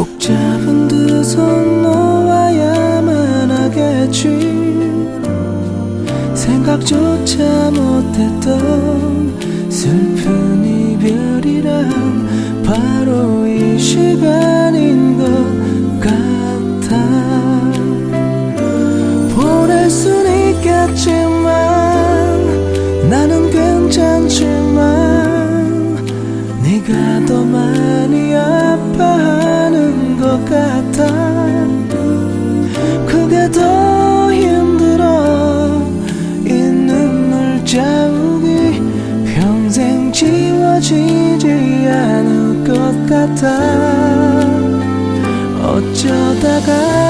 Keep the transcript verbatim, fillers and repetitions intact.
꼭 잡은 두 손 놓아야만 하겠지. 생각조차 못했던 슬픈 이별이란 바로 이 시간인 것 같아. 보낼 순 있겠지만 나는 괜찮지만 네가 더 많이 아파하는 것 같아. 그게 더 힘들어. 이 눈물 자국이 평생 지워지지 않을 것 같아. 어쩌다가